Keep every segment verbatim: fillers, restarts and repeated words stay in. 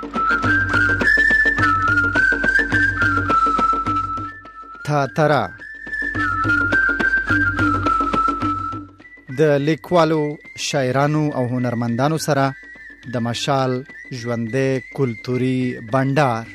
تاتره د لیکوالو، شاعرانو او هنرمندانو سره د مشال ژوندې کلتوري بندر.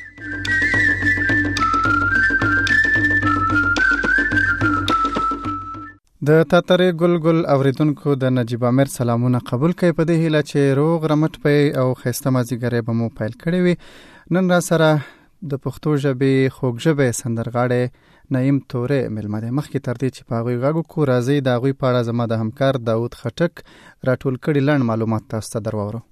د تاتره ګلګل اوریدونکو د نجیب امیر سلامونه قبول کړئ په دې هیله چې روغ رمټ پي او خسته مازیګری به مو پیل کړی وي. نن را سره د پښتو ژبې خوږ ژبې سندرغاړی نعیم تورې ملمه دی. مخکې تر دې چې په هغوی غږ وکړو راځئ د هغوی په اړه زما د همکار داود خټک راټول کړي لنډ معلومات تاسو ته در واورو.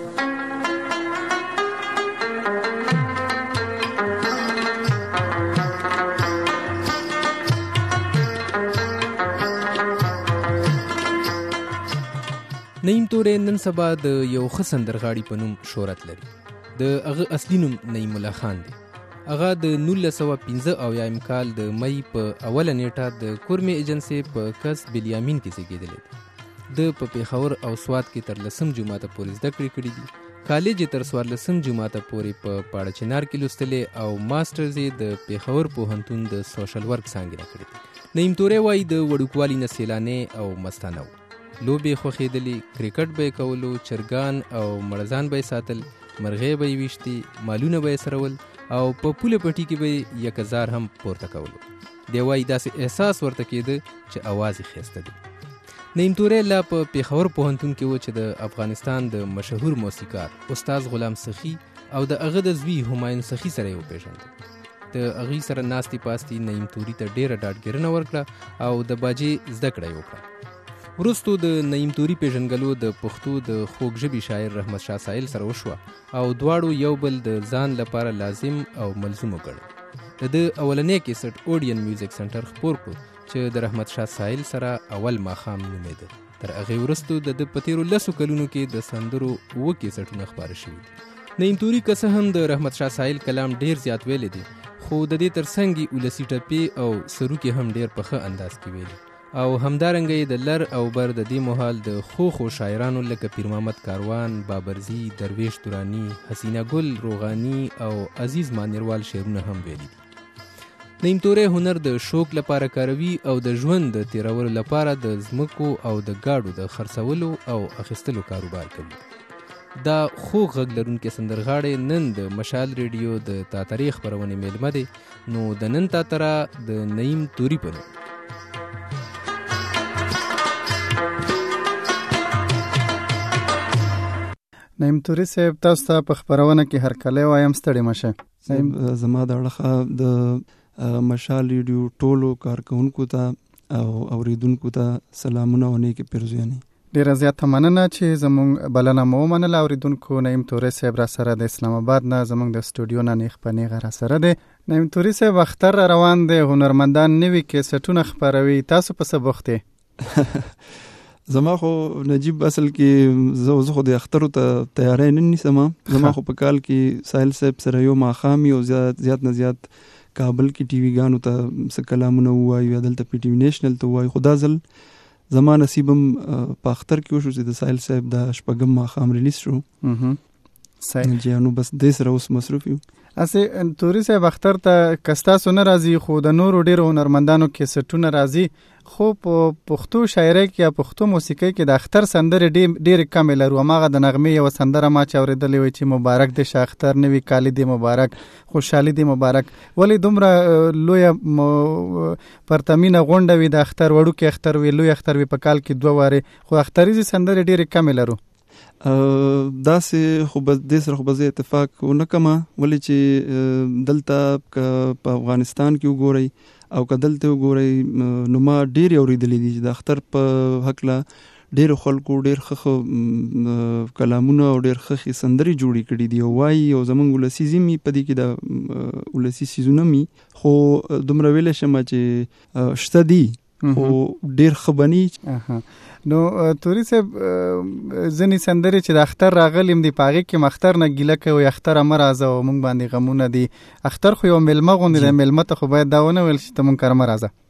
نعیم تورې نن سبا د یو ښه سندرغاړي په نوم شهرت لري. د هغه اصلي نوم نعیم الله خان دی. هغه د نولس سوه پنځه اویایم کال د مئی په اوله نیټه د کورمې ایجنسۍ په کس بلیامین کې زیږېدلی دی. د په پېښور او سوات کې تر لسم جماعته پورې زده کړې کړي دي. کالج یې تر څوارلسم جماعته پورې په پاړه چنار کې لوستلی او ماسټرز یې د پېښور پوهنتون د سوشل ورک څانګې نه کړې دي. نعیم تورې وایي د وړوکوالي نه سیلانی او مستانه و. لوبې خوښېدلې، کرکټ به یې کولو، چرګان او مړزان به یې ساتل، مرغۍ به یې ویشتې، مالونه به یې سرول او په پوله پټي کې به یک هزار هم پورته کولو. دی وایي داسې احساس ورته کېده چې اواز یې ښایسته دی. نعیم تورې لا په پېښور پوهنتون کې و چې د افغانستان د مشهور موسیقار استاد غلام سخي او د هغه د زوی همایون سخي سره یې وپېژند. د هغوی سره ناستې پاستې نعیم توري ته ډېره ډاډګیرنه ورکړه او د باجې زده کړه یې وکړه. وروستو د نعیم توري پیژنګلو د پښتو د خوږ ژبې شاعر رحمت شاه سایل سره وشوه او دواړو یو بل د ځان لپاره لازم او ملزوم وګڼل. د ده اولنی کیسټ اوډین میوزیک سنټر خپور کړو چې د رحمت شاه سایل سره اول ماښام نومېده. تر هغې وروستو د ده په تېرو لسو کلونو کې د سندرو اووه کیسټونه خپاره شوي دي. نعیم توري که څه هم د رحمت شاه سایل کلام ډېر زیات ویلی دی، خو د دې تر څنګ یې ولسي ټپې او سروکې هم ډېر په ښه انداز کې ویلي او همدارنګه یې د لر او بر د دې مهال د خو خو شاعرانو لکه پیر محمد کاروان، بابرزي، درویش تورانی، حسینه ګل روغانی او عزیز مانیروال شعرونه هم ویلي دي. نعیم تورې هنر د شوق لپاره کاروي او د ژوند د تیرولو لپاره د ځمکو او د ګاډو د خرڅولو او اخیستلو کاروبار کوي. دا خوږ غږ لرونکی سندرغاړی نن د مشال ریډیو د تاترې خپرونې میلمه دی. نو د نن تاتره د نعیم توري په نوم. نعیم توري صاحب، تاسو ته په خپرونه کې هرکلی وایم، ستړي مشه. زما د اړخه د مشال ریډیو ټولو کارکونکو ته او اوریدونکو ته سلامونه او نیکې پیرزویانې. ډېره زیاته مننه چې زموږ بلنه مو ومنله. اوریدونکو، نعیم توري صاحب را سره د اسلام آباد نه زموږ د سټوډیو نه نیغ په نیغه را سره دی. نعیم توري صاحب، اختر را روان دی، هنرمندان نوي کیسټونه خپروي، تاسو په څه بوخت یې؟ زما خو نجیب اصل کې زه زه خو د اخترو ته تیاری نه نیسم. زما خو په کال کې سایل صاحب سره یو ماښام یو زیات زیات نه زیات کابل کې ټي وي ګانو ته څه کلامونه ووایو یا دلته په ټي وي نیشنل ته ووایو. خو دا ځل زما نصیبم په اختر کې وشو چې د سایل صاحب د شپږم ماښام ریلیز شو. چې نو بس دې سره اوس مصروف یو. اسې توري صاحب، اختر ته که ستاسو نه راځي خو د نورو ډېرو هنرمندانو کیسټونه راځي، خو په پښتو شاعرۍ کې یا پښتو موسیقۍ کې د اختر سندرې ډېرې کمې لرو. هماغه د نغمې یوه سندره ما چې اورېدلې وي چې مبارک دې شه اختر، نوي کالي دې مبارک، خوشحالي دې مبارک. ولې دومره لویه پرتمینه غونډه وي د اختر، وړوکې اختر وي، لوی اختر وي په کال کې دوه وارې، خو اختریزې سندرې ډېرې کمې لرو. داسې خو به دې سره خو به زه اتفاق ونه کړم، ولې چې دلته که په افغانستان کې وګورئ او که دلته وګورئ نو ما ډېرې اورېدلې دي چې د اختر په هکله ډېرو خلکو ډېر ښه کلامونه او ډېر ښه سندرې جوړې کړي دي او وایي او زموږ ولسي زمي په دې کې د ولسي سیزونه مي، خو دومره ویلی شم چې شته دي خو ډېر ښه بني. نو توري صاحب، ځینې سندرې چې د اختر راغلیم دي په هغې کې مختر نه ګیله کوي، اختره مه راځه او موږ باندې غمونه دي. اختر خو یو میلمه غوندې دی، میلمه ته خو باید دا ونه ویل چې ته موږ کره مه راځه.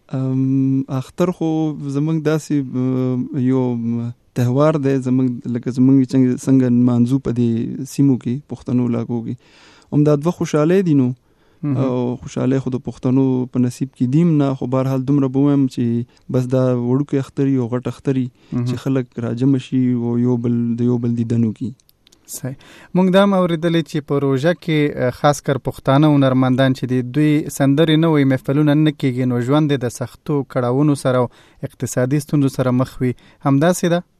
اختر خو زمونږ داسې یو تهوار دی زمونږ لکه زمونږ څنګه مانځو په دې سیمو کې پښتنو علاقو کې همدا دوه خوشحالۍ دي نو او خوشحالۍ خو د پښتنو په نصیب کې دیم نه خو بهرحال دومره به وایم چې بس دا وړوکی اختري او غټ اختري چې خلک راجم شي او یو بل د یو بل دیدنو کې صحیح. موږ دا هم اورېدلی چې په روژه کې خاص کر پښتانه هنرمندان چې دي دوی سندرې نه وي محفلونه نه کېږي نو ژوند د سختو کړاوونو سره او اقتصادي ستونزو سره مخ وي همداسې ده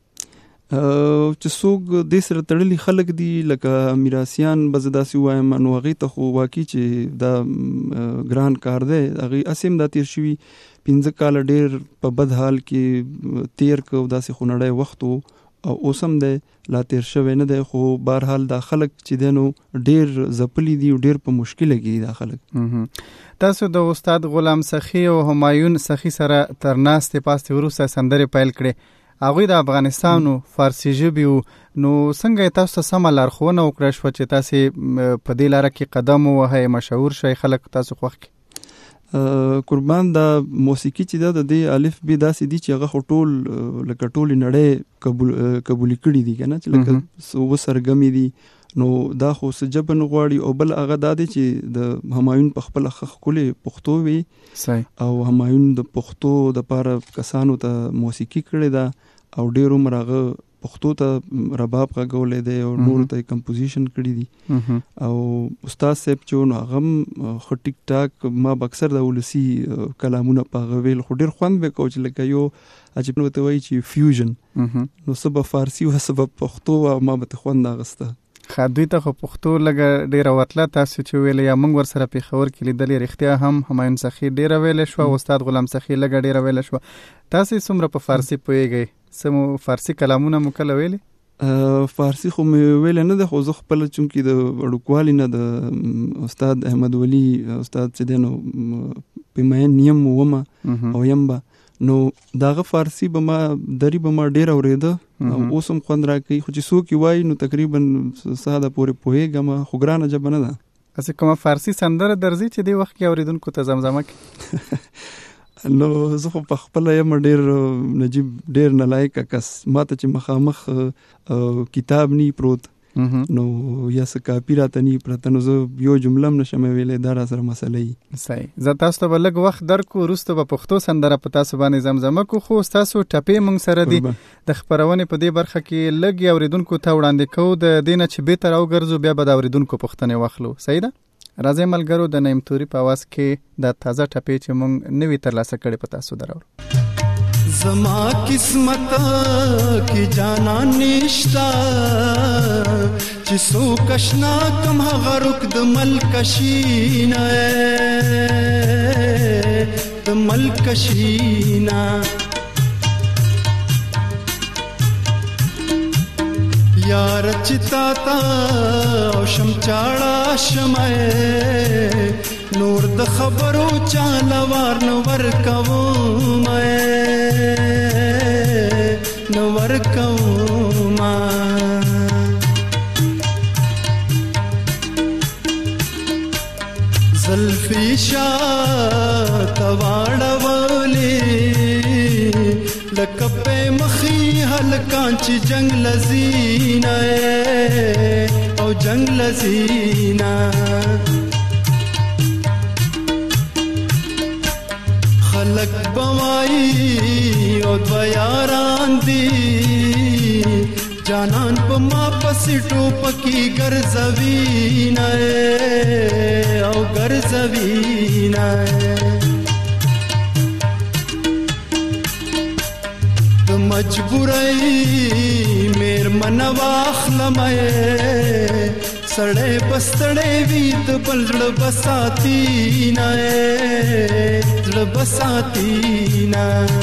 چې څوک دې سره تړلي خلک دي لکه میراثیان به زه داسې وایم نو هغې ته خو واقعي چې دا ګران کار دی هغې هسې هم دا تېر شوي پنځه کاله ډېر په بد حال کې تېر که داسې خو نړی وخت و او اوس هم دی لا تیر شوی نه دی خو بهرحال دا خلک چې دی نو ډېر ځپلي دي او ډېر په مشکله کې دي دا خلک. تاسو د استاد غلام سخي او همایون سخي سره تر ناستې پاستې وروسته سندرې پیل کړې هغوی د افغانستان او فارسي ژبې وو نو څنګه تاسو ته سمه لارښوونه وکړه شوه چې تاسې په دې لاره کې قدم ووهئ مشهور شئ خلک تاسو خوښ کړي؟ قربان دا موسیقي چې دا د دې الف بي داسې دي چې هغه خو ټول لکه ټولې نړۍ قبول قبولي کړي دي که نه چې لکه وسرګمې دي نو دا خو څه ژبه نه غواړي او بل هغه دا دی چې د همایون په خپله ښه ښکلې پښتو وي او همایون د پښتو دپاره کسانو ته موسیقي کړې ده او ډېر عمر هغه پښتو ته رباب غږولی دی او نورو ته یې کمپوزیشن کړي دي او استاد صاحب چې نو هغه هم ښه ټیک ټاک ما به اکثر د ولسي کلامونه په هغه ویل خو ډېر خوند به کوو چې لکه یو عجیب ورته وایي چې فیوژن نو څه به فارسي وه څه به پښتو وه ما به ته خوند اخیسته. ښه دوی ته خو پښتو لږه ډېره ورتله تاسو چې ویلې یا موږ ورسره پېښور کې لیدلې رښتیا هم همایون سخي ډېره ویلې شوه استاد غلام سخي لږه ډېره ویلې شوه. تاسې څومره په فارسي پوهېږئ؟ څه مو فارسي کلامونه مو کله ویلې؟ فارسي خو مې ویلی نه ده خو زه خپله چونکې د وړوکوالي نه د استاد احمد ولي استاد چې دی نو پیمین یم ومه او یم به نو داغه فارسي به ما دری به ما ډېر اورېده او اوس هم خوند راکوي خو چې څوک یې وایي نو تقریبا ساده پورې پوهېږم خو ګرانه ژبه نه ده. هسې کومه فارسي سندره درځي چې دې وخت کې اورېدونکو ته زمزمه کړي؟ نو زه خو په خپله یم ډېر نجیب ډېر نلایقه کس ما ته چې مخامخ کتاب نی پروت نو یا څه کاپي راته نی پرته نو زه یو جمله هم نشم ویلی دا را سره مسله وي. صحیح. زه تاسو ته به لږ وخت درکړو وروسته به پښتو سندره په تاسو باندې زمزمه کړو خو ستاسو ټپې موږ سره دي د خپرونې په دې برخه کې لږ یې اورېدونکو ته وړاندې کوو د دې نه چې بېرته راوګرځو بیا به د اورېدونکو پوښتنې واخلو. صحیح ده؟ راځئ ملګرو د نعیم توري په آواز کې د تازه ټپې چې موږ نوي ترلاسه کړې په تاسو دراوړو. زما قسمت کی جانا نشتا چې څوک اشنا کم هغه رک د ملکشینا د ملکشینا یار چتا تا او شمچاړه شمه نور د خبرو چاله وار نو ور کوم نو ور کوم زلفی شات واړولې لکه مخی هلکان چې جنگ لزینا او جنگ لزینا خلق بوای او دو یاران دی جانان په ما پسې ټوپکی ګرځوینا او ګرځوینا مجبوری میر من واخلمه سړې بستړې وی د بلړ بساتینا زړ بساتینا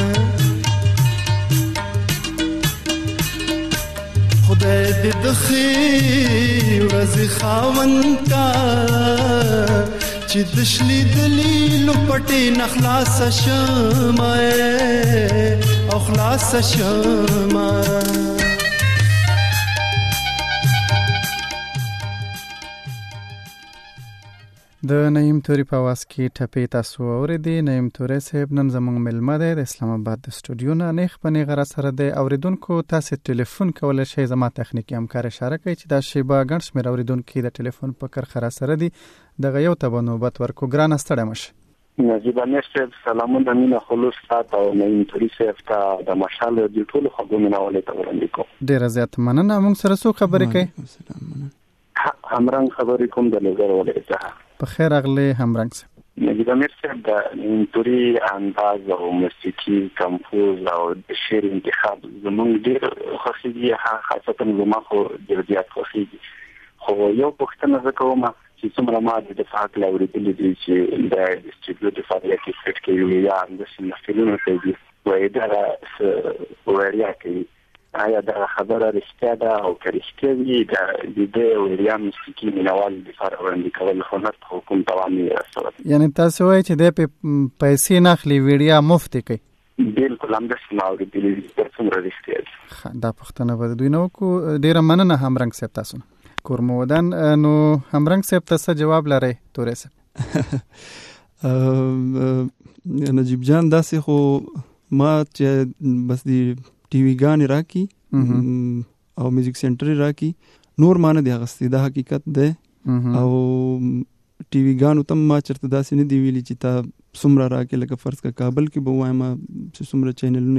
خدای دې د خیر ورځ خاوند کا چې دشلی دلیل پټې نخلاص شمه او خلاص شمه. د نعیم توري په आवाज کې ټپې تاسو اورېدې. نعیم توري صاحب نن زموږ ملمه دی د اسلام آباد د سټوډیو نه. نیخ په نیغه را سره د اوریدونکو تاسو ټلیفون کولی شئ. زما تخنیکي همکار اشاره کوي چې دا شیبه ګڼ شمېر اوریدونکي د ټلیفون په کرښه را سره دي. دغه یو ته به نوبت ورکو. ګرانه ستړی مه شئ. نجیب امیر صاحب سلامونه مینه خلوص تاسو او نعیم توري صاحب ته د مشال د ټولو خبرو نه ولې ته وړاندې کوم. ډیره زیات مننه. موږ سره څو خبرې کوي؟ همرنګ خبرې کوم د نظر ولې ته. په خیر اغلی همرنګ صاحب. نجیب امیر صاحب د نعیم توري انداز او موسیقي کمپوز او د شعر انتخاب زموږ ډیر خوښیږي، خاصتا زما خو ډیر زیات خوښیږي. خو یو پوښتنه زه کوم چې څومره ما د دفاع کله اورېدلي دي چې د سټوډیو د فعالیت کې فټ کوي یا د محفلونو کوي وایي دا وړیا کوي. آیا دا خبره رښتیا ده او که رښتیا وي د دې وړیا موسیقي مینوال دفاع وړاندې کول خو نه په کوم توان نه رسوي؟ یعنی تاسو وایي چې د پیسې نه اخلي ویډیا مفت کوي؟ بالکل همداسې ما اورېدلي دي. تر څومره رښتیا دي؟ دا پوښتنه به د دوی نه وکړو. ډېره مننه همرنګ صاحب تاسو نه. کورمودن نو همرنګ صاحب تاسو جواب لرئ توري صاحب؟ نجیب جان داسې خو ما چې بس دی ټي وی ګانې راکی او میوزیک سنټر راکی نور مانه دی غستی دا حقیقت ده. او ټي وی ګانو تم ما چرته داسې نه دی ویلي چې تا څومره راکې لکه فرض کا کابل کې به وایم چې څومره چینلونه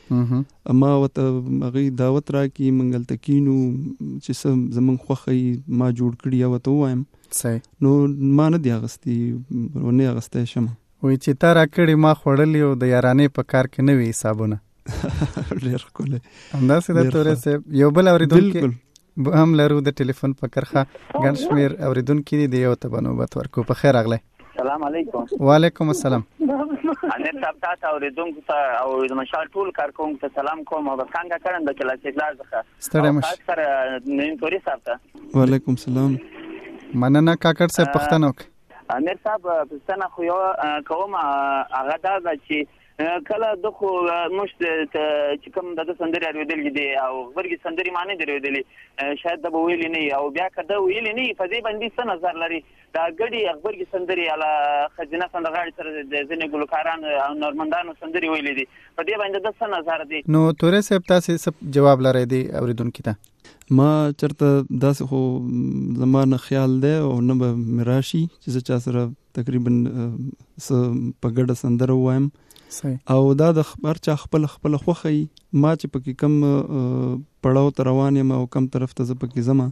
یي ما وته هغه دعوت راکی منګل تکینو چې سم زمون خوخی ما جوړ کړی او ته وایم صحیح. نو ما نه دی غستی ونه غسته شم وای چې تا را کړی ما خوړلی او د یارانې په کار کې نه وی حسابونه. ډیر کوله همداسې د توري صاحب. یو بل اوریدونکي هم لرو د ټلیفون په کرښه. ګڼ شمېر اوریدونکي دي د یو ته به نوبت ورکو. په خیر اغلی. سلام علیکم. وعلیکم السلام. امیر صاحب تاسو اوریدونکو ته او د مشال ټول کارکونکو ته سلام کوم او څنګه کړم د کلاسیک لاس څخه. ستړی مه شئ. سره نعیم توري صاحب ته وعلیکم السلام. مننه کاکړ صاحب. پوښتنه وکړه. امیر صاحب پوښتنه خو یو کوم هغه دا چې کله د خو مشت چې کوم د سندري اورېدل دي او خبرګي سندري معنی دی اورېدل شاید د ویلې نه او بیا کده ویلې نه په دې باندې څه نظر لري دا غړي خبرګي سندري اله خزینه سندرغاړي سره د ځینې ګلوکاران او نورمندانو سندري ویلې دي په دې باندې د څه نظر دي؟ نو توري صاحب تاسو جواب لرئ دی اوریدونکو ته؟ ما چرته داسې خو زمانه خیال دی او نه به مراشي چې چا سره تقریبا س په ګډه سندره وایم او دا د خبر چا خپل خپل خوخی ما چې پکې کم پړاو ته روان یم او کم طرف ته ز پکې زما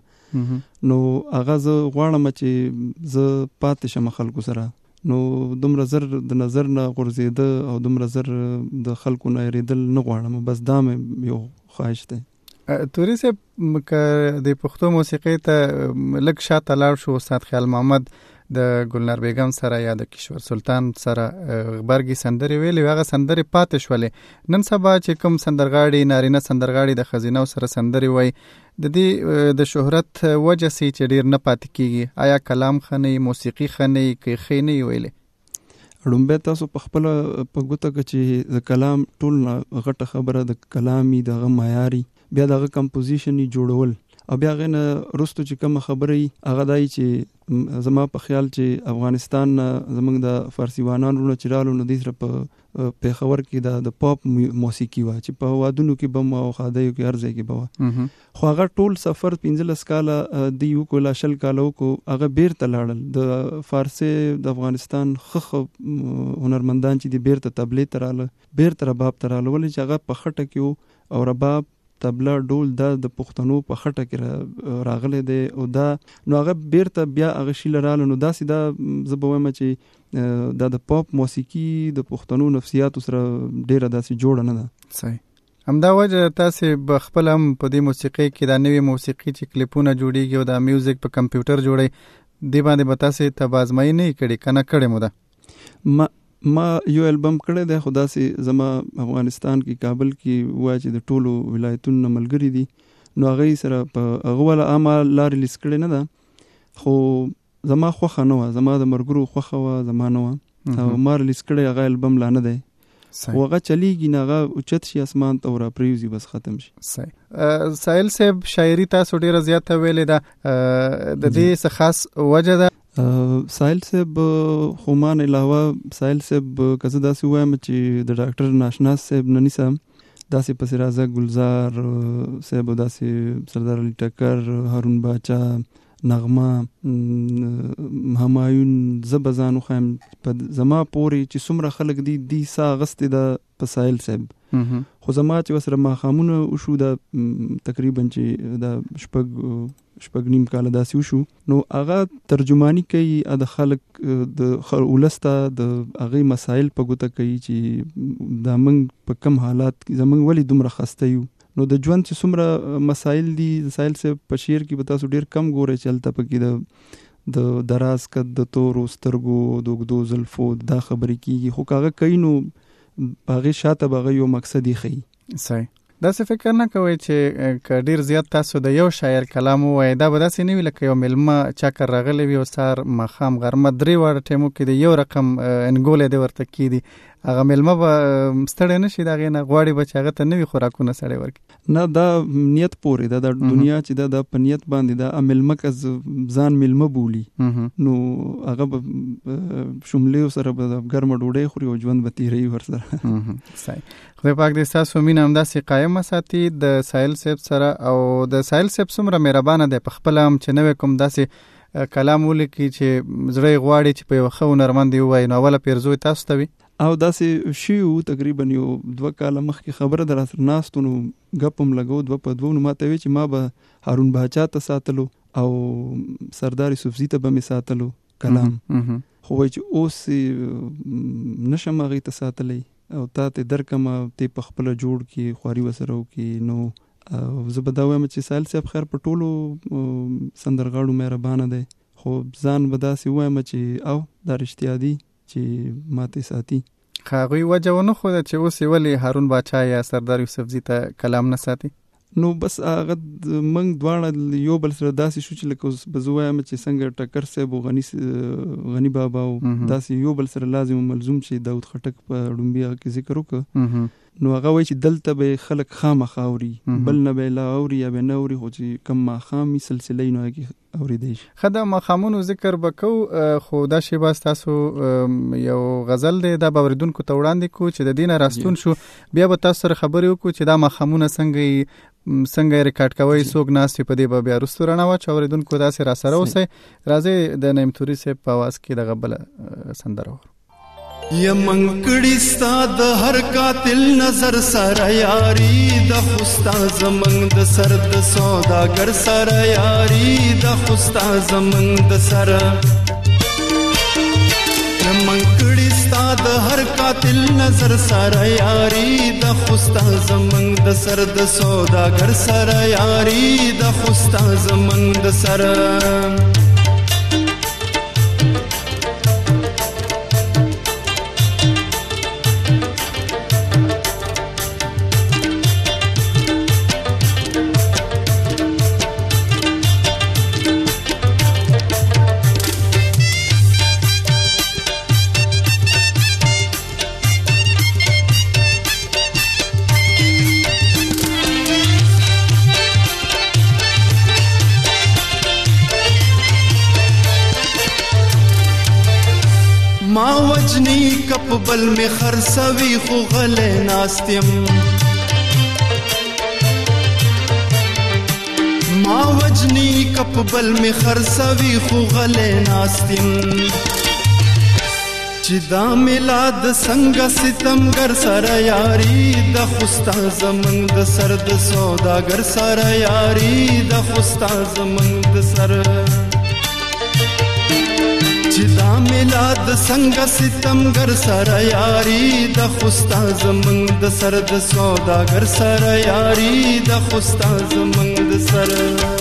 نو هغه ز غواړم چې ز پاتې شم خلکو سره. نو دومره زر د نظر نه غورځېده او دومره زر د خلکو نه ریدل نه غواړم. بس دا مې یو خواهش دی. توري صاحب که د پښتو موسیقۍ ته لږ شاته لاړ شو استاد خیال محمد د ګلنار بیگم سره یا د کشور سلطان سره غبرګي سندري ویلې هغه سندري پاتې شولې. نن سبا چې کوم سندرغاړي نارینه سندرغاړي د خزینه سره سندري وای د دې د شهرت وجه سي چې ډیر نه پاتې کیږي. آیا کلام خني موسیقي خني کې خني ویلې؟ لومبه تاسو په خپل په ګوته کې چې د کلام ټول غټه خبره د کلامي دغه معیاري بیا دغه کمپوزیشن جوړول او بیا غنه رستو چې کوم خبرې هغه دای چې زما په خیال چې افغانستان زمونږ د فارسی وانانو نه چرالو نو د سره په پیښور کې د پاپ موسیقي وا چې په وادونو کې بم او خادایو کې ارزه کې بوا خو هغه ټول سفر پنځلس کاله د یو کولا شل کالو کو هغه بیرته لاړل د فارسی د افغانستان خخ هنرمندان چې د بیرته تبلیغ تراله بیرته رباب تراله ولې چې هغه په خټه کې او رباب تبلا ډول دا د پښتنو په خټه کې راغله دی او دا نو هغه بیرته بیا هغه شیل رااله نو دا سیدا زبویم چې دا د پاپ موسیقي د پښتنو نفسیات سره ډیره داسې جوړ نه ده. صحیح. همدا وجه تاسو بخپل هم په دې موسیقي کې دا نوې موسیقي چې کلیپونه جوړیږي او دا میوزیک په کمپیوټر جوړي دی باندې به تاسو تبازمای نه کړي کنه کړي مو ده؟ ما ما یو البم کړی دی خدا سي زما افغانستان کې کابل کې وای چې د ټولو ولایتونو ملګری دي نو هغه سره په هغه ول اعمال لا ریلیز کړی نه ده خو زما خوخه نه و زما د مرګرو خوخه و زمانه و او ما ریلیز کړی هغه البم لا نه دی وغه چلیږي نه هغه اوچت شي اسمان ته ور پریوزي بس ختم شي. صحیح. سائل صاحب شاعري تاسو ډیره زیاته ویلې ده د دې څه خاص وجه ده ساحل صاحب خو مان علاوه ساحل صاحب که زه داسې وایم چې د ډاکټر ناشناس صاحب نه نیسم، داسې پسې راځه ګلزار صاحب، داسې سردار علي ټکر، هارون باچا، نغمه، همایون، زه به ځان وښایم په زما پورې چې څومره خلک دي دي سا اغستې ده په ساحل صاحب. خو زما چې ورسره ماښامونه وشو دا تقریبا چې دا شپږ شپږ نیم کاله داسې وشو، نو هغه ترجمانی کوي د خلک د ولس ته د هغې مسایل په ګوته کوي چې دا موږ په کم حالات کې زموږ ولې دومره خسته یو. نو د ژوند چې څومره مسایل دي د ساحل صاحب په شعر کې به تاسو ډېر کم ګورئ چې هلته پکې د د دراز قد، د تورو سترګو، د اوږدو زلفو دا خبرې کېږي، خو که هغه کوي نو په هغې شاته به هغه یو مقصد یې ښیي. صحیح. داسې فکر نه کوئ چې که ډېر زیات تاسو د یو شاعر کلام ووایئ دا به داسې نه وي لکه یو میلمه چکر راغلی وي او سهار ماښام غرمه درې واړه ټیمو کې د یو رقم انګولی دی ورته کېدي، هغه میلمه به ستړی نه شي د هغې نه، غواړي به چې هغه ته نوي خوراکونه سړی ورکړي. نه، دا نیت پورې ده، د دنیا چې دا د په نیت باندې ده. میلمه که ځان میلمه بولي نو هغه به شملې سره به ګرمه ډوډۍ خوري او ژوند به تېروي ورسره. صحیح. خدای پاک دې ستاسو مینه همداسې قایم وساتي د ساحل صاحب سره، او د ساحل صاحب څومره مهربانه دی په خپله هم چې نوی کوم داسې کلام ولیکي چې زړه یې غواړي چې په یو ښه هنرمند یې ووایي، نو اوله پیرزو یې تاسو ته وي او داسې شي وو. تقریبا یو دوه کاله مخکې خبره ده راسره ناستو، نو ګپ هم لګو دوه په دوه، نو ما ته وی چې ما به هارون باچا ته ساتلو او سردار یوسفزي ته به مې ساتلو کلام، خو وایي چې اوس نشم هغې ته ساتلی او تا ته درکمه ته په خپله جوړ کړي خواري ورسره وکړي. نو زه به دا وایم چې ساحل صاحب خیر په ټولو سندرغاړو مهربانه دی، خو ځان به داسې وایم چې او دا رښتیا دي چې ماته ساتي. هغوی وجه ونه ښوده چې اوس یې ولې هارون باچا یا سردار یوسفزي ته کلام نه ساتي؟ نو بس هغه موږ دواړه یو بل سره داسې شو چې لکه اوس به زه وایم چې څنګه ټکر صاحب او غني غني بابا او داسې یو بل سره لازم ملزوم چې داود خټک په ړومبي هغه کې ذکر وکړه، نو هغه وایي چې دلته به خلک خامخا اوري، بل نه به لا اوري یا به نه اوري، خو چې کم ماښامي سلسله یې نو هغې اورېدی شي. ښه، دا ماښامونو ذکر به کوو، خو دا شیبه ستاسو یو غزل دی، دا به اورېدونکو ته وړاندې کړو چې د دې نه راستون شو، بیا به تاسو سره خبرې وکړو چې دا ماښامونه څنګه څنګه یې ریکارډ کوئ، څوک ناست وي په دې به بیا وروستو رڼا واچوو. اورېدونکو داسې را سره اوسئ. راځئ د نعیم طوري صاحب په اواز کې دغه بله سندره ورو. یمن کړي ستا د هر قاتل نظر سره یاري، د خوستا زمنګ د سر د سوداګر سره یاري، د خوستا زمنګ د سر یمن کړي ستا د هر قاتل نظر سره یاري، د خوستا زمنګ د سر د سوداګر سره یاري، د خوستا زمنګ د سر. ما وجنی کپ بل میں خرسوی خو غلے ناستیم، ما وجنی کپ بل میں خرسوی خو غلے ناستیم، چدا میلاد سنگ ستمگر سر یاری، د خوستا زمنګ د سر د سوداګر سر یاری، د خوستا زمنګ د سر چدا میلاد سنگ ستمگر سر یاری، د خوستا زمنګ د سر د سوداګر سر یاری، د خوستا زمنګ د سر.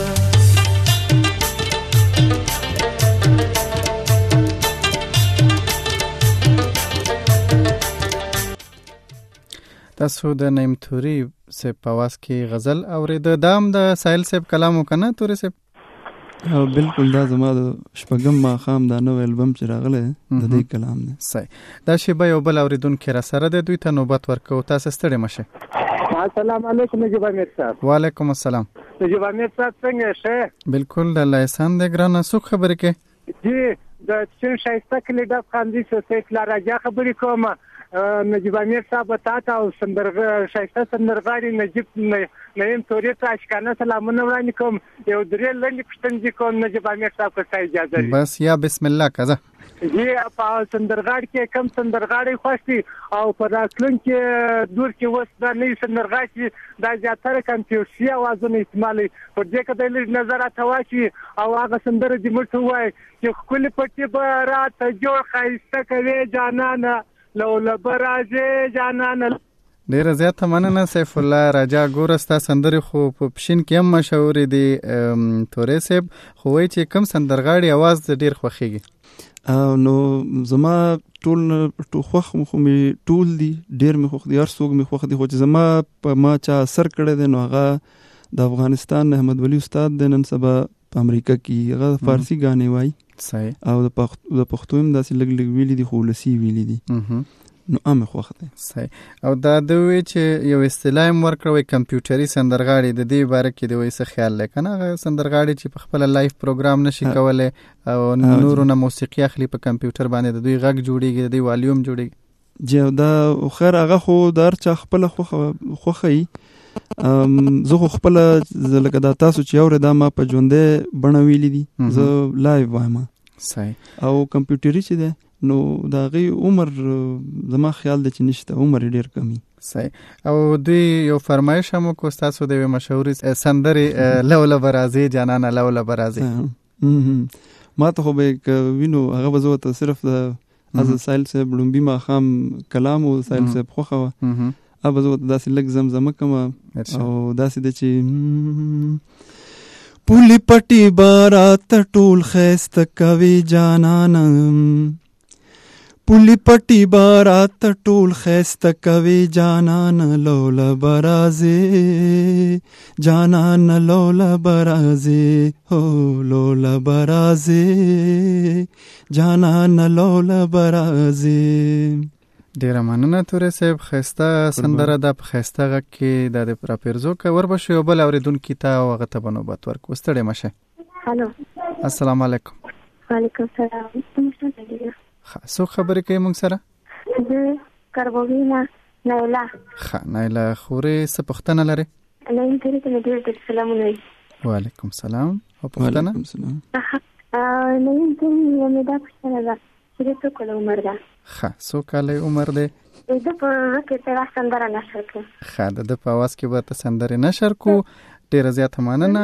تاسو د نعیم طوري صاحب په اواز کې غزل اورېده، دا هم د ساحل صاحب کلام و که نه طوري صاحب؟ بالکل، دا زما د شپږم ماښام دا نوی البم چې راغلی د دې کلام دی. صحیح. دا شیبه یو بل اورېدونکی را سره دی، دوی ته نوبت ورکوو. تاسو ستړي مه شئ. السلام علیکم نجیب امیر صاحب. وعلیکم السلام. نجیب امیر صاحب څنګه ښه؟ بالکل، د الله احسان دی ګرانه. څوک خبرې کوي؟ جی د چین شایسته کلی ډب خاندي سیف لا راجا خبرې کوم نجیب امیر صاحب تا ته او سندرغه شایسته سندرغاړي نجیب نعیم توري ته اشکانه سلامونه وړاندې کوم یو درې لنډې پوښتنې کوم نجیب امیر صاحب که اجازه لري بس یا بسم الله کزه جی په سندرغاړي کې کم سندرغاړي خوښتي او په راتلونکي دور کې وس دا نه سندرغاړي دا زیاتره کنفیوسي اوازونه استعمالي پر دې کې د نظر اتواشي او هغه سندره د مټ وای چې خپل پټي به راته جوړ خایسته کوي جانانه لولا برازه جانانه. ډیره زیاته مننه سیف الله راجا ګورستا سندرې خو په پښین کې هم مشهور دي تورې صاحب خو وای چې کم سندرغاړي आवाज ډیر خوښيږي نو زما ټول ټول خوخ مخ می ټول دي ډیر می خوخ دي هر څوک می خوخ دي خو چې زما په ما چا اثر کړی دی نو هغه د افغانستان احمد ولی استاد د نن سبا په امریکا کې هغه فارسی غانې وای صحیح او د پښتو د پښتو هم داسې لګ لګ ویلي دي خو لسی ویلي دي نو امه خوخ دی صحیح او دا د وی چې یو اصطلاح ورکړوي کمپیوټري سندرغاړي د دې باره کې د وې څه خیال لکنه سندرغاړي چې په خپل لایف پروګرام نشي کولای او نورو نه موسیقي اخلي په کمپیوټر باندې د دوی غږ جوړیږي د دوی والیوم جوړیږي جی دا خیر هغه خو در چا خپل خوخی زه خو خپل لکه دا تاسو چې اورئ دا ما په ژوندې بڼه ویلي دي زه لایو وایم صحیح او کمپیوټري چې دی نو دا غي عمر زما خیال دی چې نشته عمر ډیر کمی صحیح او دوی یو فرمایش هم کو تاسو د مشهور سندرې لولا برازي جانانه لولا برازي ما ته خو به وینو هغه وزوته صرف د از سایل صاحب لومبي ما خام کلام او سایل صاحب خوخه ابا زه داسې لږ زمزمه کوم او داسې د چې پولی پټي بارات ټول خسته کوي جانانا پولی پټي بارات ټول خسته کوي جانانا لولا برازه جانانا لولا برازه هو لولا برازه جانانا لولا برازه. ډیره مننه تورې صاحب خسته سندره د خسته غ کې د پراپرزو کا ور بشو یو بل اوریدونکو ته هغه ته بنوبت ورکو ستړي مشه. هالو السلام علیکم. وعلیکم السلام. څنګه تاسو؟ خاصو خبرې کوي موږ سره؟ زه کاربوینا نایلا. ښه نایلا خورې څه پوښتنه لري؟ نه انټرنیټ نه ډیر سلامونه. وعلیکم السلام. او پوښتنه؟ وعلیکم السلام. اه نه انټرنیټ نه دا پوښتنه ده چې څه کول عمر ده؟ ښه څو کاله عمر دی؟ د په وکه ته سندره نشر کو. ښه د په आवाज کې به سندره نشر کو. ډیر زیات مننه.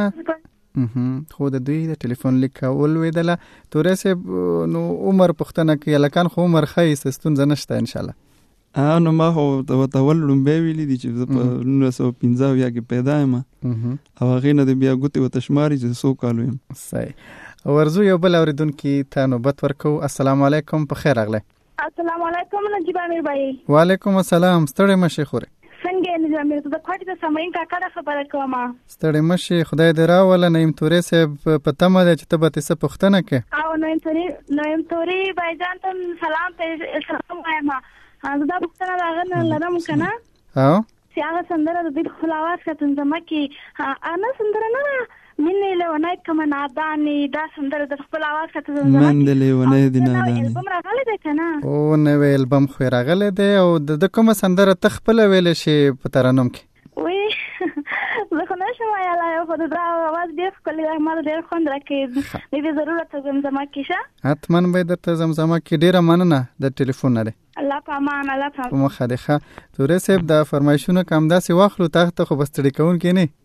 خو د دوی د ټلیفون لیک ولویدله تورې صاحب نو عمر پښتنه کې لکان خو عمر خیس ستونزه نشته ان شاء الله. ا نو ما خو د تولم به ویلې دي چې په نولس سوه پنځه یا کې پیدا یم او هغه نه د بیا ګوتې وتشماري چې سو کالو یم. صحیح ورزو یو بل اوریدونکو ته نوبت ورکو. السلام علیکم په خیر اغله. السلام علیکم نجیب امیر بھائی. وعلیکم السلام. ستړي مشه خوره. څنګه نجیب امیر ته د کوټې د سمین کا کړه خبره کوم. ستړي مشه خدای دې راول نیم تورې صاحب پته مده چې ته به څه پوښتنه کې. او نیم تورې نیم تورې بھائی جان ته سلام ته سلام وایم. زه دا پوښتنه راغله لرم کنه. او چې هغه سندره د دې خلاص کتن زما کې انا سندره نه مینه له ونای کوم نادانی دا سندره د خپل आवाज کته زما من د له ونای د نادانی البم راغله ده کنه. او نو البم خو راغله ده او د کوم سندره تخپل ویل شي په ترانم کې. وی زه خو نشم ویلای خو دا आवाज ډېر کلی ما ډېر خوند راکې. دې ضرورت زمزمه کې شه حتمن به درته زمزمه کې ډیره مننه د ټلیفون نه. الله پامان الله پامان مخه ده. تورې صاحب د فرمایشونو کم داسې واخلو تاسو خو بستړي کون کې نه.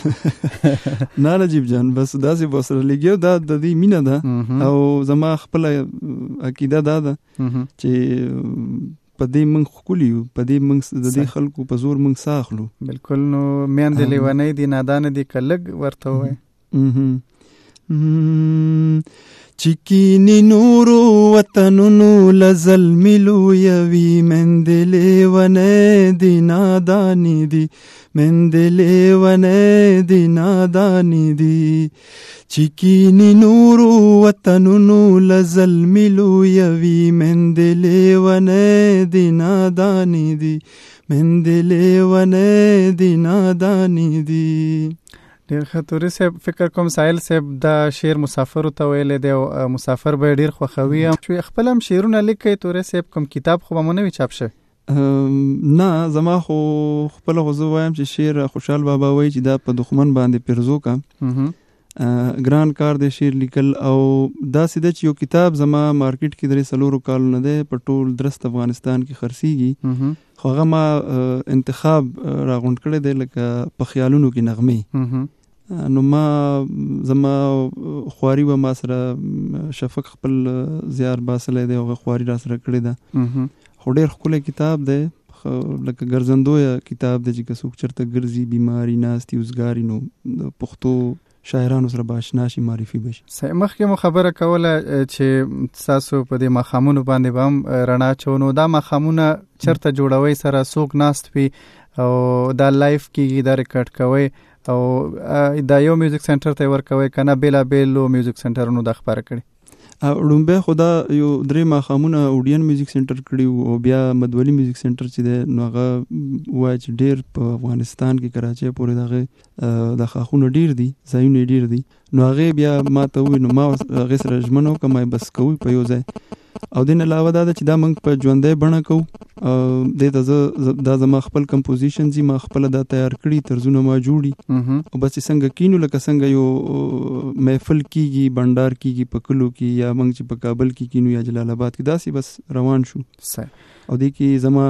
نه نجیب جان بس داسې بسره لګیو دا د دې مینه ده او زما خپل عقیده ده ده چې په دې موږ خوليو په دې موږ د دې خلکو په زور موږ ساخلو. بالکل نو میاندې لیونی دي نادان دي کلګ ورته وای چکینی نورو وطنونو لزل ملو یوی مندلی ونه دی نادانی دی مندلی ونه دی نادانی دی چکینی نورو وطنونو لزل ملو یوی مندلی ونه دی نادانی دی مندلی ونه دی نادانی دی. ډیر خطوري صاحب فکر کوم سایل صاحب دا شعر مسافر ته ویل دی او مسافر به ډیر خوخوي چې خپل هم شعرونه لیکي توري صاحب کوم کتاب خو مونږ نه چاپ شوی نه زما خو خپل غوځو وایم چې شعر خوشحال بابا وایي چې دا په دښمن باندې پیرزو کا ګران کار دی شعر لیکل او دا سیده چې یو کتاب زما مارکیټ کې درې څلورو کالو نه دی په ټول درست افغانستان کې خرڅیږي خو هغه ما انتخاب راغونډ کړی دی لکه په خیالونو کې نغمې نو ما زما خواري و ما سره شفق خپل زیار باسلی دی او خواري را سره کړی ده خو ډېر ښکلی کتاب دی لکه ګرځندویه کتاب دی چې که څوک چېرته ګرځي بیماري ناستي اوزګاري نو د پښتو شاعرانو سره باشنا شي معرفي بشي. مخکې مو خبره کوله چې تاسو په دې ماښامونو باندې به هم رڼا چونو دا ماښامونه چېرته جوړوئ سره څوک ناست وي او دا لایف کېږي دا ریکارډ کوئ او دا یو میوزیک سنټر ته ورکوئ که نه بېلابېلو میوزیک سنټرونو دا خپاره کړي؟ لومبی خو دا یو درې ماښامونه اوډین میوزیک سنټر کړي او بیا مدولي میوزیک سنټر چې دی نو هغه وایي چې ډېر په افغانستان کې کراچۍ پورې د هغې د ښاخونه ډېر دي ځایونه یې ډېر دي نو هغې بیا ما ته ووایي نو ما هغې سره ژمنه وکړه ما یې بس کوئ په یو ځای او دې نه علاوه دا ده چې دا موږ په ژوندۍ بڼه کوو دې ته زه دا زما خپل کمپوزیشن دي ما خپله دا تیار کړي طرزونه ما جوړي او بس چې څنګه کینو لکه څنګه یو محفل کېږي بنډار کېږي په کلو کې یا موږ چې په کابل کې کینو یا جلال آباد کې داسې بس روان شو او دې کې زما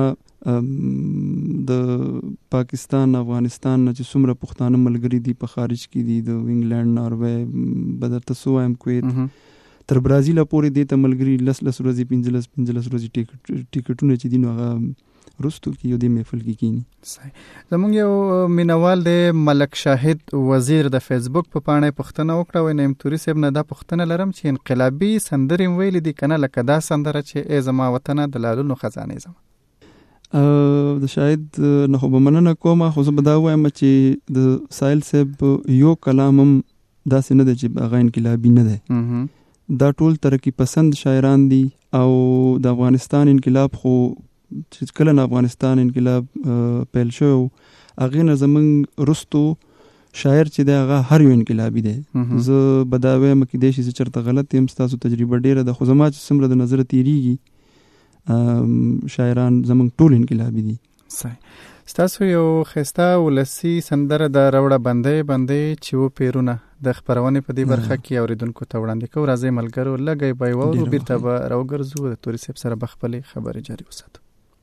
د پاکستان افغانستان نه چې څومره پښتانه ملګري دي په خارج کې دي د انګلند ناروې به درته څه وایم کویت تر برازیل پورې دې ته ملګري لس لس ورځې پنځلس پنځلس ورځې ټیکټونه چې دي نو هغه وروستو کې یو دې محفل کې کینی. زموږ یو مینوال دی ملک شاهد وزیر د فیسبوک په پاڼه پوښتنه وکړه وایي نعیم توري صاحب نه دا پوښتنه لرم چې انقلابي سندرې مو ویلې دي که نه لکه دا سندره چې ای زما وطنه د لالونو خزانې زما د شاهد نه خو به مننه کومه خو زه به دا وایم چې د سایل صاحب یو کلام هم داسې نه دی چې هغه انقلابي نه دی دا ټول ترقی پسند شاعران دي او د افغانستان انقلاب خو چې کله نه افغانستان انقلاب پیل شو هغې نه زموږ رستو شاعر چې دی هغه هر یو انقلابي دی زه به دا وایم کیدای شي زه چېرته غلط یم ستاسو تجربه ډېره ده خو زما چې څومره د نظره تېرېږي شاعران زموږ ټول انقلابي دي. ستاسو یو ښایسته ولسي سندره د راوړه بندۍ بندۍ چې و پیرونه د خپرونې په دې برخه کې اورېدونکو ته وړاندې کوو. راځئ ملګرو لږی به یې واورو بېرته به راوګرځو د توري صاحب سره به خپلې خبرې جاري وساتو.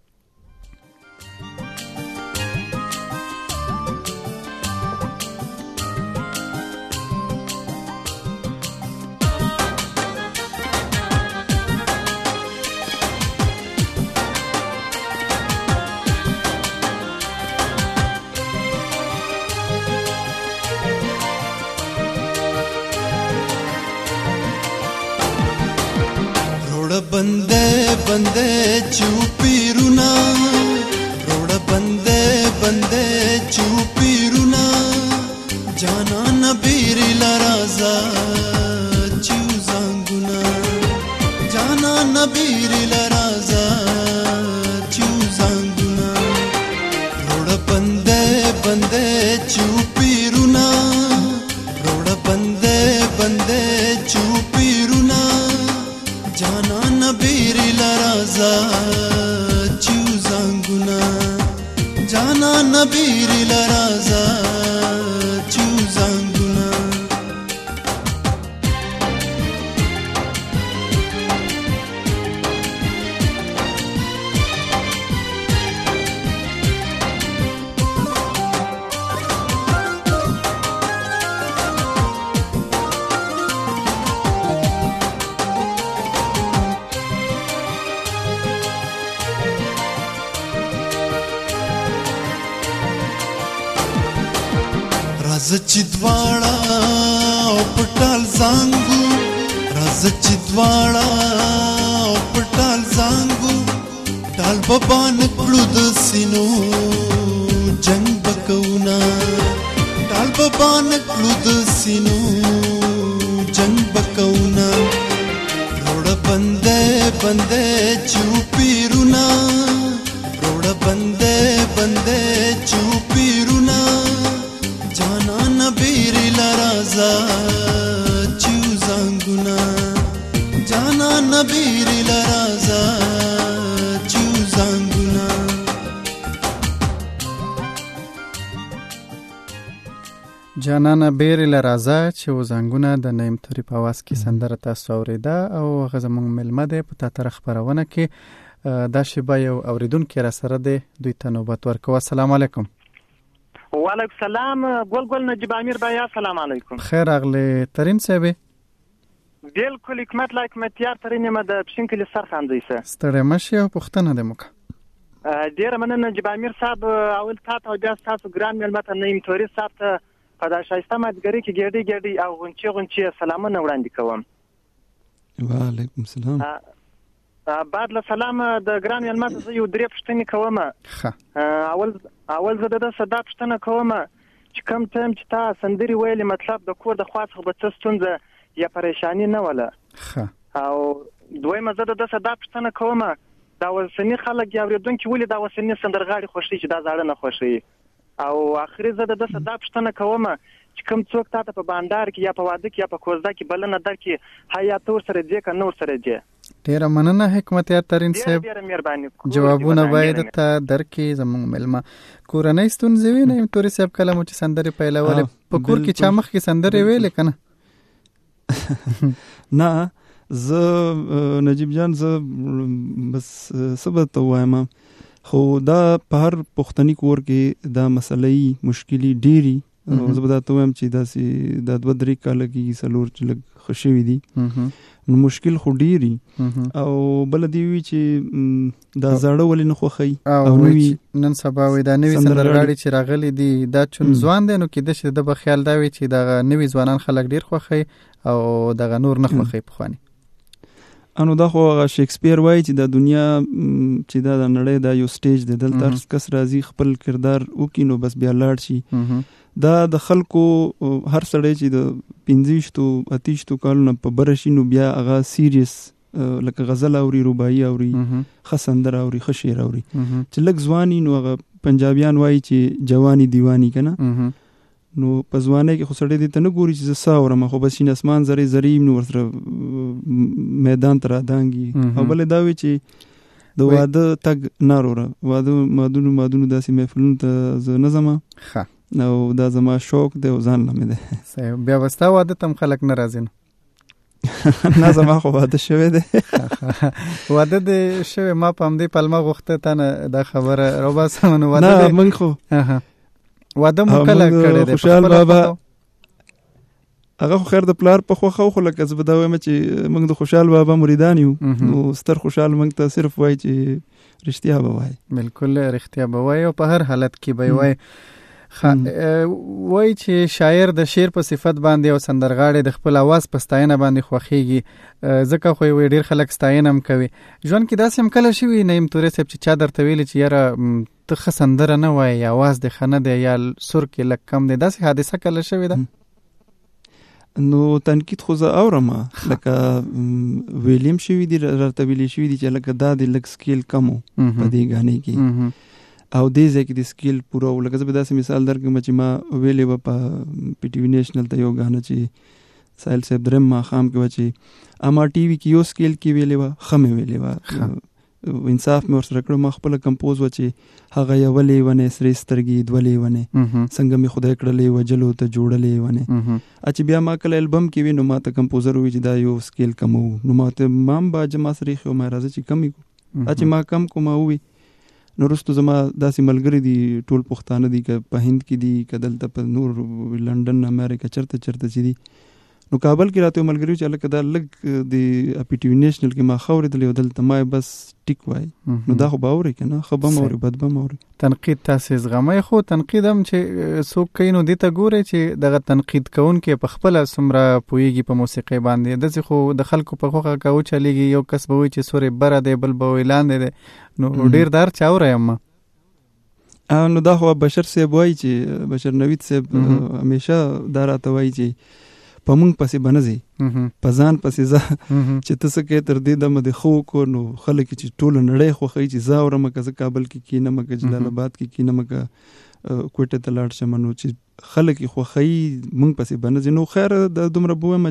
बंदे बंदे चूपीरुना रोड़ा बंदे बंदे चूपीरुना जाना नबीर लराजा चूजांगुना जाना नबीर लराजा चूजांगुना रोड़ा बंदे बंदे चूपीरुना रोड़ा बंदे बंदे चूपीरुना जाना नबीर लराजा चूजांगुना जाना नबीर लराजा चूजांगुना राजा चिदवाड़ा पटाल जांगू राजा चिदवाड़ा पटाल जांगू टाल बबान क्लुद सिनो जंग बकौना टाल बबान क्लुद सिनो जंग बकौना रोड़ा बंदे बंदे चूपीरुना रोड़ा बंदे बंदे चूपीरुना जाना بیری لرازا چیو زنگونا جانا نبیری لرازا چیو زنگونا. جانانه بیرې له راځه چې وزنګونه د نیم توري په اواز کې سندره تاسو اورېده او هغه زموږ مېلمه دی په تاتره خپرونه کې دا شیبه یو اوریدونکی را سره دی دوی ته نوبت ورکوه. السلام علیکم. وعلیکم سلام ګل ګل نجیب امیر بیا السلام علیکم. خیر اغلی ترین صاحب بالکل حکمت لا حکمتیار ترین ما د پښین کلی سرخان دی سه ستړی مشه او پښتنه د موکه ډیر مننه نجیب امیر صاحب اول تاسو او بیا تاسو ګران مېلمه ته نیم توري صاحب ته په دا شایسته مدګری کې ګډي ګډي او غونچې غونچې سلامونه وړاندې کوم. وعلیکم السلام. بعد له سلام د ګران مېلمه ته یو درې پوښتنې کوم. اول اول زه د صدا پوښتنه کوم چې کوم ټیم چې تا سندري ویلې مطلب د کور د خوا څخه به څه ستونزه یا پریشانی نه وله او دویمه زه د صدا پوښتنه کوم دا وسنی خلک یا اوریدونکي ولې دا وسنی سندرغاړي خوښي چې دا زاړه نه خوښي او اخري زه د صدا پوښتنه کوم چې کوم څوک تاسو په باندار کې یا په واده کې یا په کوزده کې بلنه درکې حیا تور سره دې که نور سره دې. ډیره مننه حکمتیار ترین صاحب جوابونه باید ته درکې زموږ مېلمه. کورنۍ ستونزې وي نه توري صاحب کله مو چې سندرې پیلولې په کور کې چا مخکې سندرې ویلې که نه؟ نه زه نجیب جان زه بس څه به ته ووایم خو دا په هر پښتني کور کې دا مسلې مشکلې ډېري او زه به دا ته ووایم چې داسې دا دوه درې کاله کېږي څلور چې لږ ښه شوي دي نو مشکل خو ډېري او بله دې وي چې دا زاړه ولې نه خوښوي او نوي نن سبا وي دا نوي سندرغاړي چې راغلي دي دا چون ځوان دی نو کېدای شي د به خیال دا وي چې دغه نوي ځوانان خلک ډېر خوښوي او دغه نور نه خوښوي پخواني. انو دا خو هغه شیکسپیر وایي چې د دنیا چې دا د نړۍ دا یو سټیج دی دلته هر کس راځي خپل کردار وکړي نو بس بیا لاړ شي. دا د خلکو هر سړی چې د پنځویشتو اتیشتو کالو نه په بره شي نو بیا هغه سیریس لکه غزل اوري رباعي اوري ښه سندره اوري ښه شعر اوري چې لږ ځواني نو هغه پنجابیان وایي چې جوانی دیوانی که نه نو په ځوانۍ کې خو سړی دې ته نه ګوري چې زه څه اورم خو بس شین اسمان زری زری نو ورسره میدان ته رادانګي او بلې دا وي چې د واده تګ نه وروره واده مادونو مادونو داسې محفلونو ته زه نه ځمه او دا زما شوق دی او ځان لمې دی. بیا به ستا واده ته هم خلک نه راځي نو؟ نه زما خو واده شوی دی. واده دې شوی ما په همدې پلمه غوښته تا نه دا خبره راوباسم نو واده نه موږ خو واده مو کله کړی دی؟ خوشحال بابا هغه خو خیر د پلار په خوښه خو لکه زه به دا وایم چې موږ د خوشحال بابا مریدان یو نو ستر خوشحال موږ ته صرف وایي چې رښتیا به وایي. بالکل رښتیا به وایي او په هر حالت کې به وایي. وایي چې شاعر د شعر په صفت باندې او سندرغاړی د خپل اواز په ستاینه باندې خوښیږي ځکه خو یې ډېر خلک ستاینه هم کوي. ژوند کې داسې هم کله شوي نعیم توري صاحب چې چا درته ویلي چې یاره ته ښه سندره نه وایې یا اواز دې ښه نه دی یا سر کې لږ کم دی داسې حادثه کله شوې ده؟ نو تنقید خو زه اورم لکه ویلیم شوي دي راته ویلي شوي دي چې لکه دا د لږ سکیل کم و په دې غانې کې او دې ځای کې د سکیل پوره و. لکه زه به داسې مثال درکړم چې ما ویلې وه په پی ټي وي نیشنل ته یو غانه چې ساحل صاحب دریم ماښام کې وه چې اما ټي وي کې یو سکیل کې ویلې وه ښه مې ویلې وه انصاف مې ورسره کړو ما خپله کمپوز وه چې هغه یوه لیونې سرې سترګې دوه لیونې څنګه مې خدای کړلې وجلو ته جوړلې ونې چې بیا ما کله البم کې وي نو ما ته کمپوزر ووي چې دا یو سکیل کم و نو ما ته ما هم باجه ما سره ایښی و ما راځه چې کم یې کړو چې ما کم کو ما ووي نو وروستو زما داسې ملګري دي ټول پښتانه دي که په هند کې دي که دلته په نور لندن امریکا چرته چرته چې دي نو کابل کې راته ملګری چې لکه دا لګ د پی ټي وي نیشنل کې ما خورې دلې دلته ما بس ټیک وای نو دا خو باورې کنه خبم اوري بدبم اوري. تنقید تاسو زغمای خو تنقید هم چې څوک کینو دي ته ګوره چې دغه تنقید کون کې په خپل سمره پویږي په موسیقي باندې دځ خو د خلکو په خوخه کاو چلیږي یو کس به وي چې سورې بره دی بل به اعلان دی نو ډیر دار چاوره یم نو دا خو بشر صاحب وای چې بشر نوید صاحب همیشه دا راته وای چې په مونږ پسې بنځي په ځان پسې ځه چې ته څه کوې تر دې دمه د ښه وکړو نو خلک چې ټوله نړۍ خوښوي چې زه اورم که زه کابل کې کینم که جلال آباد کې کینم که کوټه ته لاړ شم نو چې خلک خو خی مونږ پسې بنځ نو خیر د دومره بوم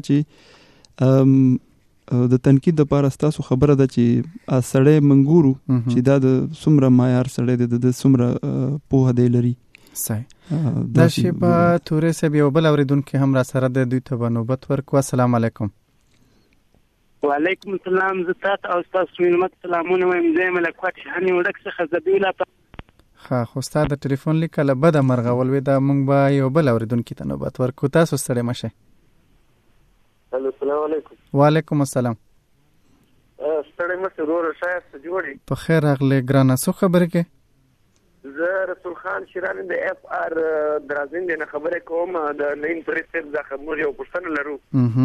چې د تنقید لپاره تاسو خبره ده چې سړی منګورو چې دا د څومره معیار سړی دی د څومره پوهه دی لري. صحیح. دا شیبه تورې صاحب یو بل اوریدونکي هم را سره د دوی ته نوبت ورکو. السلام علیکم. وعلیکم السلام. زه تاسو او تاسو ملت سلامونه وایم. زه ملک کوټ شهني وډک څخه زبیله ها خو ستاسو د ټلیفون لیکل بده مرغول وي دا مونږ به یو بل اوریدونکي ته نوبت ورکو. تاسو ستړي مشه. الو السلام علیکم. وعلیکم السلام. ستړي مشه ورور شایسته جوړي. په خیر اغله ګرانه سو خبره کې زه رسول خان شیرانی د اف ار درازین نه خبره کوم د نیم پرسپ د خبرو یو پښتنه لرو.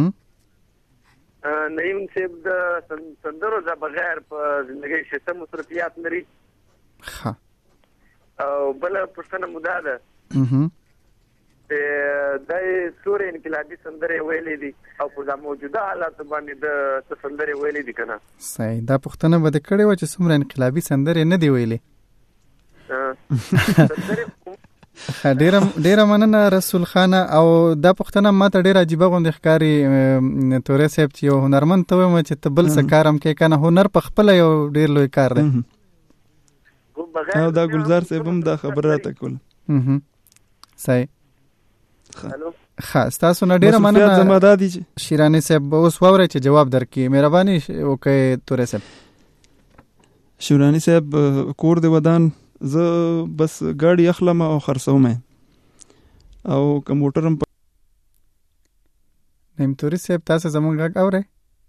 اها نیم سیب د سندرو د بغیر په ژوندۍ شته مصرفيات لري. ها او بل پښتنه مودا ده. اها د دای سورې انقلابي سندره ویلې دي او په موجوده حالات باندې د سندره ویلې دي کنه. صحیح. دا پښتنه بده کړي و چې څومره انقلابي سندره نه دی ویلې. ډیره ډیره مننه رسول خان. او دا پښتنه ماته ډیره عجیب غوند ښکاری تورې صاحب چې یو هنرمند ته و چې تبل سکارم کې کنه هنر په خپل یو ډیر لوی کار دی. او دا گلزار صاحب هم دا خبره راته کول. اها صحیح. هلو خاص تاسو نه ډیره مننه زماده دي شیرانی صاحب اوس ووره چې جواب درکې مهرباني وکړئ تورې صاحب. شیرانی صاحب کور دی ودان زه بس ګاډي اخلم او خرڅوم او کمپیوټر هم نیم تورې صاحب تاسو زمونږ غږ اورئ؟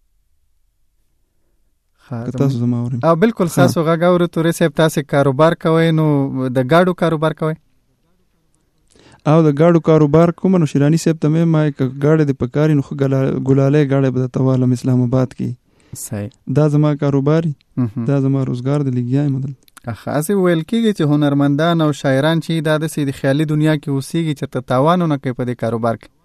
تاسو زما اورئ؟ او بالکل تاسو غږ اورئ تورې صاحب. تاسو کاروبار کوئ نو د ګاډو کاروبار کوئ؟ او د ګاډو کاروبار کوم نو شیرانی صاحب ته مې ما ګاډي د پکاري نو ګلاله ګاډي په توالم اسلام آباد کې. صحیح. دا زما کاروباري دا زما روزګار د لګیای مدل. خاصه ویل کېږي چې هنرمندان او شاعران چې دا د سید خیالي دنیا کې اوسېږي چې ته تاوان نه کوي په دې کاروبار کې.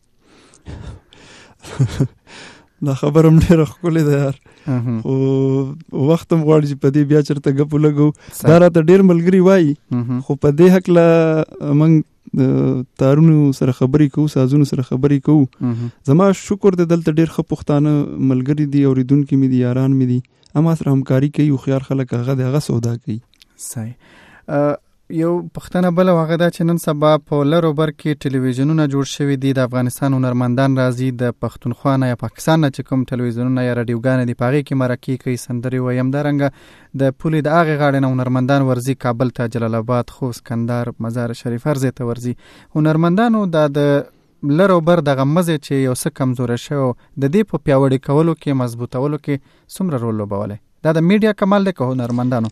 دا خبره هم ډېره ښکلې ده یار. خو وخت هم غواړي چې په دې بیا چېرته ګپو لګو. دا راته ډېر ملګري وایي خو په دې هکله موږ تارونو سره خبرې کوو سازونو سره خبرې کوو. زما شکر دی دلته ډېر ښه پښتانه ملګري دي اورېدونکي مې دي یاران مې دي اما سره همکاري کوي او خيار خلک هغه دغه سودا کوي. صحیح. یو پښتنه بل هغه دا چې نن سبا په لرو بر کې ټلویزیونونه جوړ شوي دي د افغانستان هنرمندان راځي د پښتونخوا نه یا پاکستان نه چې کوم ټلویزیونونه یا رادیوګانې دي په هغې کې مرکې کوي سندرې وایي. همدارنګه د پولې د هغې غاړې نه هنرمندان ورځي کابل ته جلال آباد خوست کندهار مزار شریف هر ځای ته ورځي. هنرمندانو دا د لرو بر دغه مزه چې یو څه کمزوره شو د دې په پیاوړي کولو کې مضبوطولو کې څومره رول لوبولی؟ دا د میډیا کمال دی که هنرمندانو؟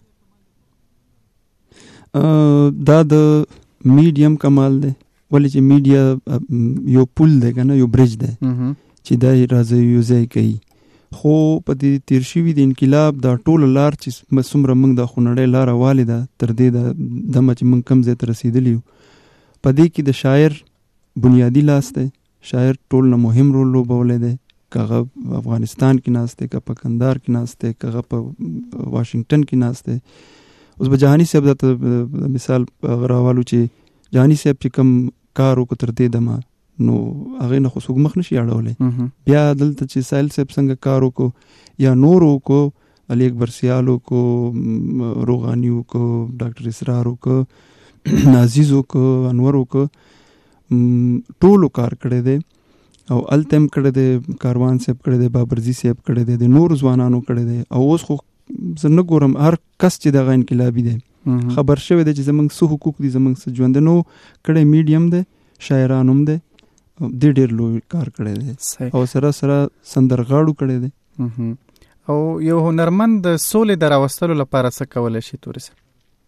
دا د میډیم کمال دی ولې چې میډیا یو پول دی که نه یو برج دی چې دا یې راځي یو ځای کوي. خو په دې تیر شوي د انقلاب دا ټوله لار چې څومره موږ د خونړۍ لاره والې ده تر دې د دمه چې موږ کم ځای ته رسېدلي یو په دې کې د شاعر بنیادی لاس دی. شاعر ټول نه مهم رول لوبولی دی که هغه افغانستان کې ناست دی که په کندهار کې ناست دی که هغه په واشنګټن کې ناست دی. اوس به جهاني صاحب درته مثال راوالو چې جهاني صاحب چې کوم کار وکړو تر دې دمه نو هغې نه خو څوک مخ نشي اړولی. بیا دلته چې سایل صاحب څنګه کار وکړو یا نور وکړو علي اکبر سیال وکړو روغاني وکړو ډاکټر اسرار وکړو عزیز وکړو انور وکړو ټولو کار کړی دی او التم کړی دی کاروان صاحب کړی دی بابرزي صاحب کړی دی د نور ځوانانو کړی دی. او اوس خو زه نه ګورم هر کس چې دغه انقلابي دی خبر شوی دی چې زموږ څه حقوق دي زموږ څه ژوند نو کړی میډیم دی شاعران هم دی دې ډېر لوی کار کړی دی او سره سره سندرغاړو کړی دی. او یو هنرمند د سولې د راوستلو لپاره څه کولی شي تورې صاحب؟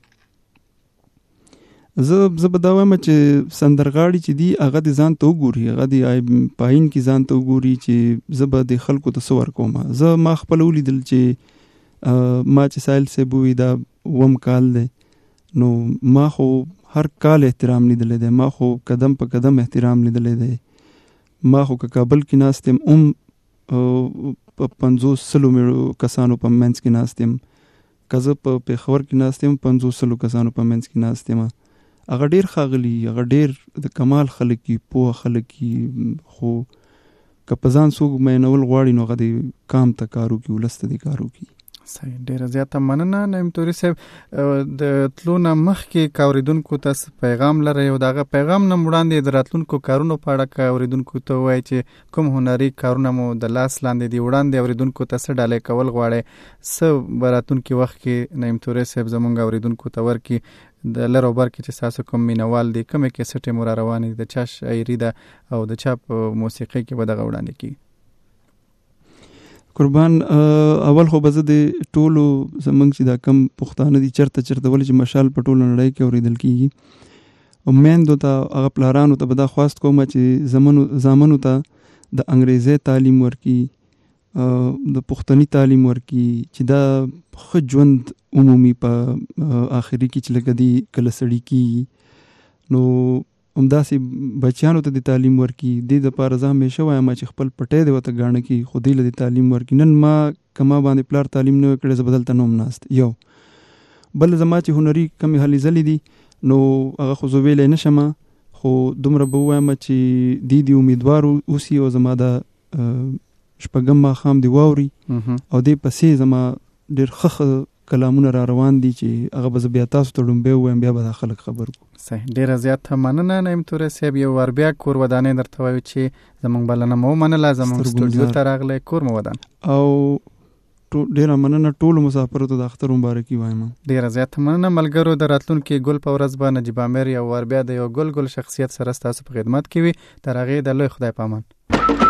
زه زه به دا وایم چې سندرغاړي چې دي هغه د ځان ته وګوري هغه د پاین کې ځان ته وګوري چې زه به د خلکو ته څه ورکوم. زه ما خپله ولیدل چې ما چې سایل صاحب ووي دا اووم کال دی نو ما خو هر کال احترام لیدلی دی ما خو قدم په قدم احترام لیدلی دی. ما خو که کابل کې ناست یم هم په پنځوس سلو کسانو په منځ کې ناست یم که زه په پېښور کې ناست یم پنځوس سلو کسانو په منځ کې ناست یم. هغه ډیر ښاغلي، هغه ډیر د کمال خلک دي، پوه خلک دي، خو که په ځان څوک مینول غواړي نو هغه د کام ته کار وکړي، ولس ته د کار وکړي. صحیح، ډیره زیاته مننه نعیم توري صاحب. د تلو نه مخکې که اورېدونکو ته پیغام لرئ او د هغه پیغام نه وړاندې د راتلونکو کارونو په اړه که اورېدونکو ته ووایئ چې کوم هنري کارونه مو د لاس لاندې دي، وړاندې اورېدونکو ته څه ډالۍ کول غواړئ، څه به راتلونکي وخت کې نعیم توري صاحب زموږ اورېدونکو ته ورکړي د لر او بر کې چې ستاسو کوم مینوال دي، کومې کیسټې مو را روانې دي، د چا شاعري ده او د چا په موسیقۍ کې به دغه وړاندې کړي؟ قربان، اول خو به زه د ټولو زمونږ چې دا کم پښتانه دي چرته چرته ولې چې مشال په ټوله نړۍ کې اورېدل کېږي، او میندو ته هغه پلارانو ته به دا خواست کوم چې زمونو زامنو ته د انګریزي تعلیم ورکړي، د پښتني تعلیم ورکړي، چې دا ښه ژوند عمومي په آخري کې چې لکه دی کله سړي کېږي نو همداسې بچیانو ته د تعلیم ورکړي. دې دپاره زه همیشه وایم چې خپل پټی دی ورته ګاڼه کړي، خو دوی له د تعلیم ورکړي. نن ما که ما باندې پلار تعلیم نه وی کړی زه به دلته نه وم ناست. یو بل زما چې هنري کمې هلې ځلې دي نو هغه خو زه ویلی نه شم، خو دومره به ووایم چې دی دې امیدوار اوسي او زما د شپږم ماښام دې واوري او دې پسې زما ډېر ښه کلامونه را روان دي چې هغه به زه بیا تاسو ته ډومبی ووایم، بیا به دا خلک خبر کړو. صحیح، ډیره زیاته مننه نعیم توري صاحب. یو وار بیا کور ودانې درته وایو چې زموږ بلنه مو ومنله، زموږ سټوډیو ته راغلی، کور مو ودان، او ډیره مننه ټولو مسافرو ته د اختر مبارکي وایم. ډیره زیاته مننه ملګرو. د راتلونکي ګل په ورځ به نجیب امیر یو وار بیا د یو ګل ګل شخصیت سره ستاسو په خدمت کې وي. تر هغې د لوی خدای په امان.